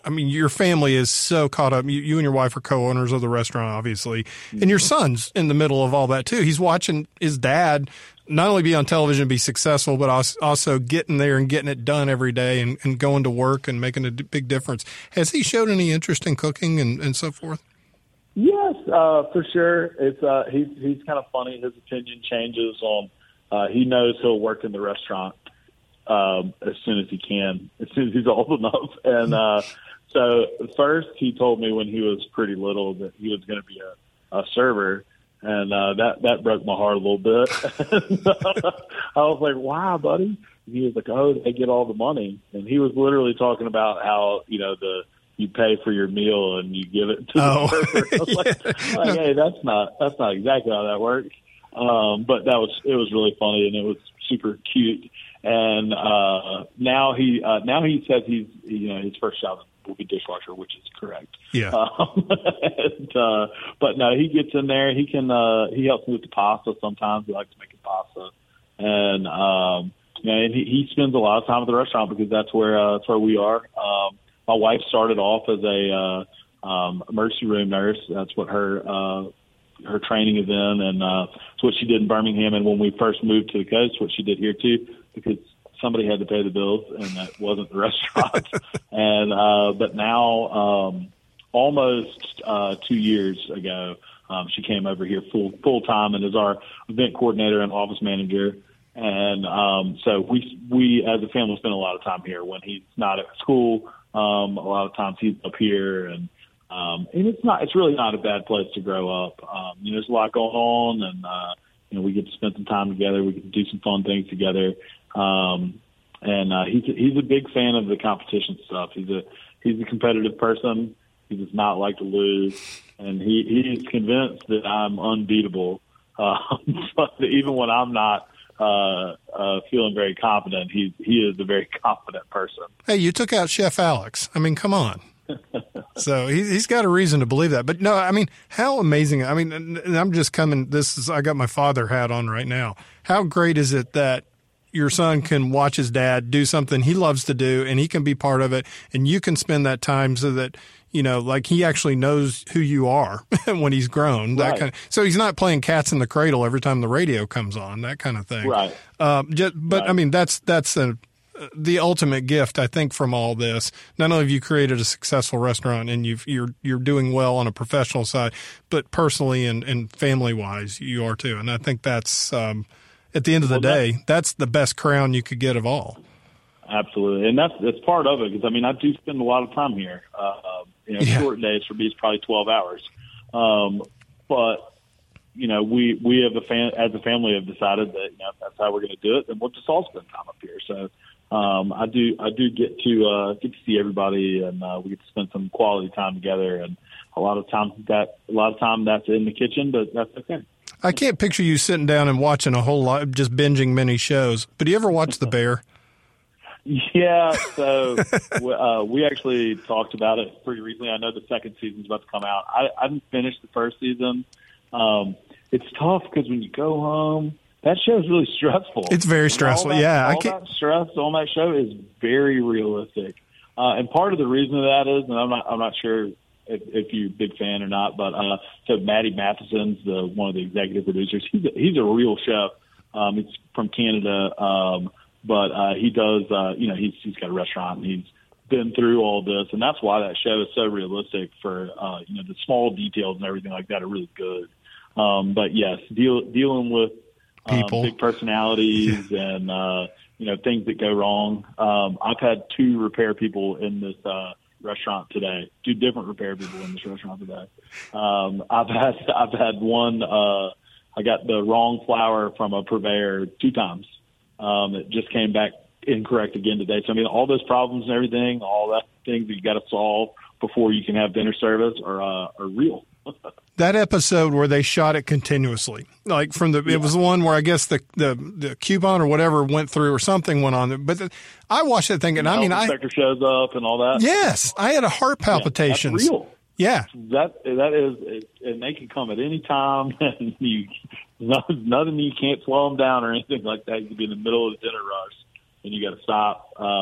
I mean, your family is so caught up. You, you and your wife are co-owners of the restaurant, obviously, mm-hmm. and your son's in the middle of all that too. He's watching his dad not only be on television and be successful, but also getting there and getting it done every day and, and going to work and making a big difference. Has he showed any interest in cooking and, and so forth? Yes, uh, for sure. It's uh, he's he's kind of funny. His opinion changes on. Uh, he knows he'll work in the restaurant um, as soon as he can, as soon as he's old enough. And uh, so first, he told me when he was pretty little that he was going to be a, a server, and uh, that that broke my heart a little bit. I was like, "Wow, buddy!" And he was like, "Oh, they get all the money," and he was literally talking about how you know the. You pay for your meal and you give it to oh. the server. I was yeah. like, like, hey, that's not that's not exactly how that works. Um, but that was it was really funny and it was super cute. And uh, now he uh, now he says he's you know his first job will be dishwasher, which is correct. Yeah. Um, and, uh, but no, he gets in there. He can uh, he helps me with the pasta sometimes. He likes making pasta, and um, you know, and he, he spends a lot of time at the restaurant because that's where uh, that's where we are. Um, My wife started off as a uh, um, emergency room nurse. That's what her uh, her training is in, and uh, it's what she did in Birmingham. And when we first moved to the coast, what she did here too, because somebody had to pay the bills, and that wasn't the restaurant. and uh, but now, um, almost uh, two years ago, um, she came over here full full time and is our event coordinator and office manager. And um, so we we as a family spend a lot of time here when he's not at school. Um, a lot of times he's up here, and um, and it's not it's really not a bad place to grow up. Um, you know, there's a lot going on, and uh, you know, we get to spend some time together. We get to do some fun things together. Um, and uh, he's he's a big fan of the competition stuff. He's a he's a competitive person. He does not like to lose, and he he is convinced that I'm unbeatable. Uh, but even when I'm not. Uh, uh, feeling very confident. He he is a very confident person. Hey, you took out Chef Alex. I mean, come on. So he, he's got a reason to believe that. But no, I mean, how amazing. I mean, and I'm just coming, this is, I got my father hat on right now. How great is it that your son can watch his dad do something he loves to do and he can be part of it and you can spend that time so that, you know, like he actually knows who you are when he's grown. That right. kind of, so he's not playing cats in the cradle every time the radio comes on, that kind of thing. Right. Um, just, but right. I mean, that's, that's a, the ultimate gift, I think, from all this. Not only have you created a successful restaurant and you've, you're you're doing well on a professional side, but personally and, and family wise, you are too. And I think that's um, at the end of the well, day, that, that's the best crown you could get of all. Absolutely, and that's that's part of it because I mean I do spend a lot of time here. Uh, you know, yeah. short days for me is probably twelve hours, um, but. You know, we we have a fan, as a family have decided that you know if that's how we're going to do it, then we'll just all spend time up here. So um, I do I do get to uh, get to see everybody, and uh, we get to spend some quality time together. And a lot of times that a lot of time that's in the kitchen, but that's okay. I can't picture you sitting down and watching a whole lot, just binging many shows. But do you ever watch The Bear? Yeah, so uh, we actually talked about it pretty recently. I know the second season's about to come out. I, I didn't finish the first season. Um, it's tough because when you go home, that show is really stressful. It's very stressful. That, yeah, all I can't. That stress on that show is very realistic, uh, and part of the reason of that is, and I'm not, I'm not sure if, if you're a big fan or not, but uh, so Matty Matheson's the one of the executive producers. He's a, he's a real chef. Um, he's from Canada, um, but uh, he does, uh, you know, he's he's got a restaurant and he's been through all this, and that's why that show is so realistic. For uh, you know, the small details and everything like that are really good. Um, but yes, deal, dealing with um, people, big personalities, yeah. and uh, you know things that go wrong. Um, I've had two repair people in this uh, restaurant today. Two different repair people in this restaurant today. Um, I've had I've had one. Uh, I got the wrong flour from a purveyor two times. Um, it just came back incorrect again today. So I mean, all those problems and everything, all that things that you got to solve before you can have dinner service are uh, are real. That episode where they shot it continuously, like from the, yeah. it was the one where I guess the, the, the coupon or whatever went through or something went on. But the, I watched that thing and, and I mean, I, inspector shows up and all that. Yes. I had a heart palpitations. Yeah, that's real. Yeah. That, that is, and they can come at any time and you, nothing, nothing you can't slow them down or anything like that. You could be in the middle of the dinner rush and you got to stop. Um,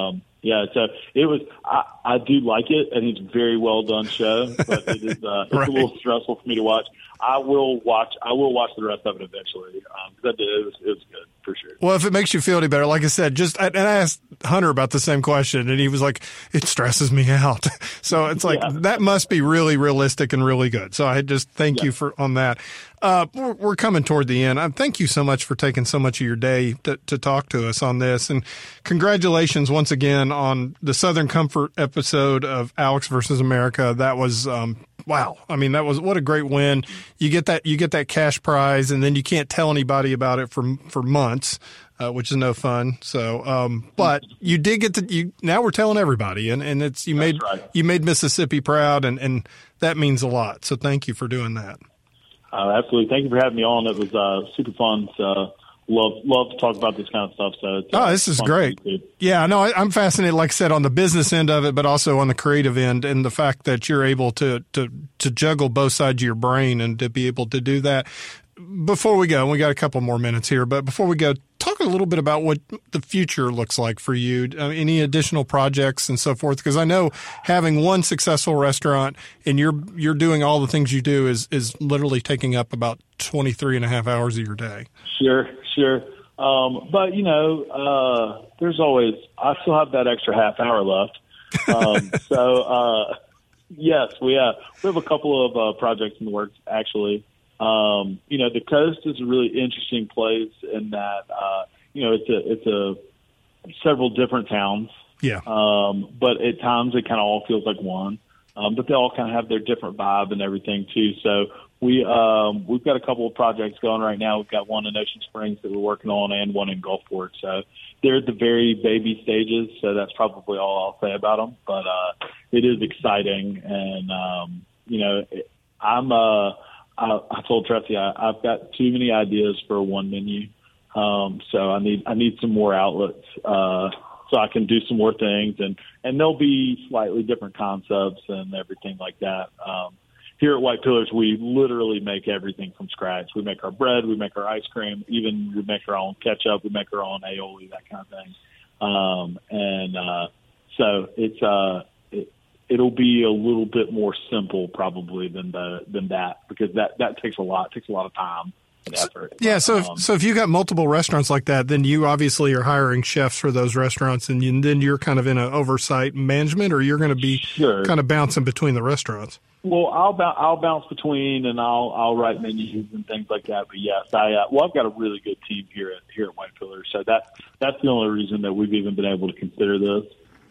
Yeah, so it was. I, I do like it, and it's a very well done show. But it is uh, it's right. a little stressful for me to watch. I will watch. I will watch the rest of it eventually because um, it was it was good for sure. Well, if it makes you feel any better, like I said, just and I asked Hunter about the same question, and he was like, "It stresses me out." So it's like yeah. that must be really realistic and really good. So I just thank yeah. you for on that. Uh, we're, we're coming toward the end. I thank you so much for taking so much of your day to, to talk to us on this, and congratulations once again on the Southern Comfort episode of Alex versus America. That was. Um, Wow. I mean, that was what a great win. You get that, you get that cash prize and then you can't tell anybody about it for, for months, uh, which is no fun. So, um, but you did get to, you, now we're telling everybody and, and it's, you That's made, right. you made Mississippi proud and, and that means a lot. So thank you for doing that. Uh, absolutely. Thank you for having me on. It was, uh, super fun. So, Love, love to talk about this kind of stuff. So, it's, oh, uh, this is great. Yeah, no, I, I'm fascinated, like I said, on the business end of it, but also on the creative end, and the fact that you're able to to to juggle both sides of your brain and to be able to do that. Before we go, we got a couple more minutes here, but before we go, talk a little bit about what the future looks like for you. Uh, any additional projects and so forth? Because I know having one successful restaurant and you're you're doing all the things you do is is literally taking up about twenty-three and a half hours of your day. Sure, sure. Um, but, you know, uh, there's always – I still have that extra half hour left. Um, so, uh, yes, we have, we have a couple of uh, projects in the works, actually. Um, you know, the coast is a really interesting place in that, uh, you know, it's a, it's a several different towns. Yeah. Um, but at times it kind of all feels like one. Um, but they all kind of have their different vibe and everything too. So we, um, we've got a couple of projects going right now. We've got one in Ocean Springs that we're working on and one in Gulfport. So they're at the very baby stages. So that's probably all I'll say about them, but, uh, it is exciting. And, um, you know, I'm, uh, I, I told Tressie I, I've got too many ideas for one menu. Um, so I need, I need some more outlets, uh, so I can do some more things, and, and there'll be slightly different concepts and everything like that. Um, here at White Pillars, we literally make everything from scratch. We make our bread, we make our ice cream, even we make our own ketchup, we make our own aioli, that kind of thing. Um, and uh, so it's uh, it, it'll be a little bit more simple probably than the than that because that, that takes a lot, it takes a lot of time. Effort. Yeah, so if, um, so if you got multiple restaurants like that, then you obviously are hiring chefs for those restaurants, and, you, and then you're kind of in an oversight management, or you're going to be sure. kind of bouncing between the restaurants. Well, I'll I'll bounce between, and I'll I'll write menus and things like that. But yes, I uh, well I've got a really good team here at here at White Pillars, so that that's the only reason that we've even been able to consider this.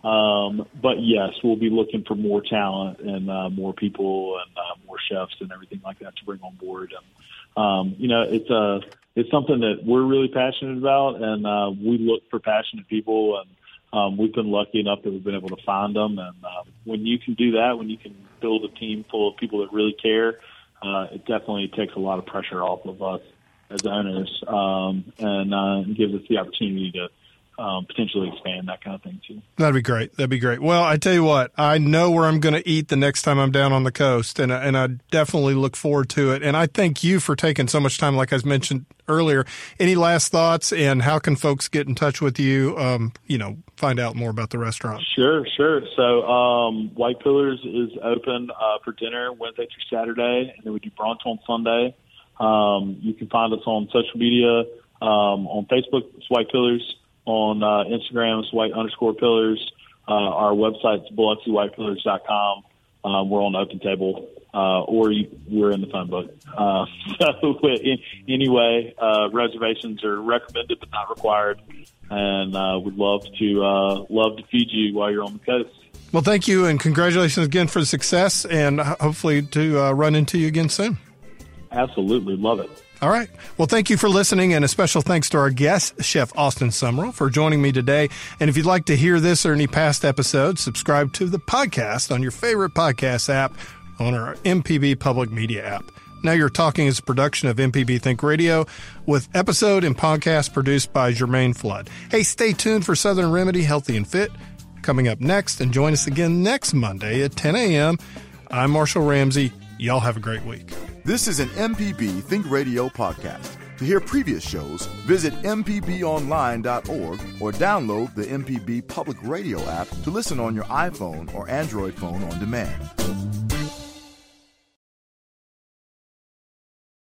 Um, but yes, we'll be looking for more talent and uh, more people and uh, more chefs and everything like that to bring on board. And, Um, you know, it's a, it's something that we're really passionate about, and uh, we look for passionate people, and um, we've been lucky enough that we've been able to find them. And uh, when you can do that, when you can build a team full of people that really care, uh, it definitely takes a lot of pressure off of us as owners, um, and uh, gives us the opportunity to Um, potentially expand, that kind of thing too. That'd be great. That'd be great. Well, I tell you what, I know where I'm going to eat the next time I'm down on the coast, and and I definitely look forward to it. And I thank you for taking so much time, like I mentioned earlier. Any last thoughts, and how can folks get in touch with you? Um, you know, find out more about the restaurant. Sure, sure. So, um, White Pillars is open uh, for dinner Wednesday through Saturday, and then we do brunch on Sunday. Um, you can find us on social media. Um, on Facebook, it's White Pillars. On uh, Instagram, it's white underscore pillars. Uh, our website's biloxi white pillars dot com. Um, we're on the Open Table, uh, or you, we're in the phone book. Uh, so in, anyway, uh, reservations are recommended but not required, and uh, we'd love to uh, love to feed you while you're on the coast. Well, thank you, and congratulations again for the success, and hopefully to uh, run into you again soon. Absolutely, love it. All right. Well, thank you for listening, and a special thanks to our guest, Chef Austin Sumrall, for joining me today. And if you'd like to hear this or any past episodes, subscribe to the podcast on your favorite podcast app on our M P B Public Media app. Now You're Talking is a production of M P B Think Radio with episode and podcast produced by Jermaine Flood. Hey, stay tuned for Southern Remedy Healthy and Fit coming up next, and join us again next Monday at ten a.m. I'm Marshall Ramsey. Y'all have a great week. This is an M P B Think Radio podcast. To hear previous shows, visit m p b online dot org or download the M P B Public Radio app to listen on your iPhone or Android phone on demand.